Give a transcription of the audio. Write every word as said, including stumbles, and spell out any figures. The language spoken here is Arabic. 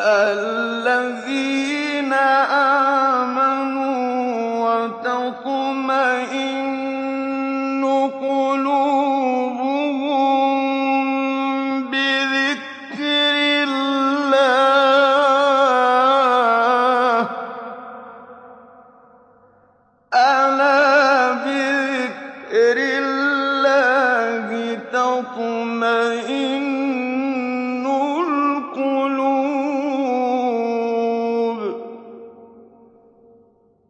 الَّذِينَ آمَنُوا وَتَطْمَئِنُّ قُلُوبُهُم بِذِكْرِ اللَّهِ ۗ أَلَا بِذِكْرِ اللَّهِ تَطْمَئِنُّ